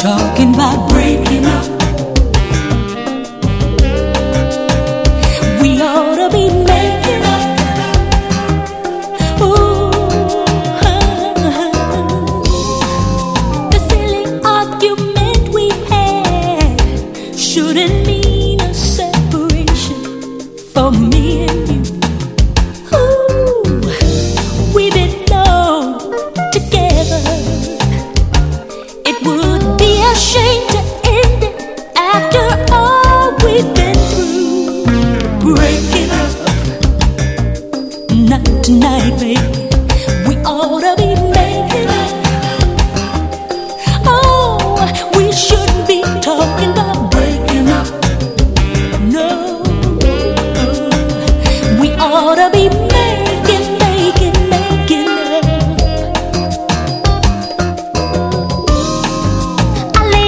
talking about breaking up. We ought to be making up. Ooh, the silly argument we had shouldn't mean a separation for me and you. Ooh, we belong together. It would be a shame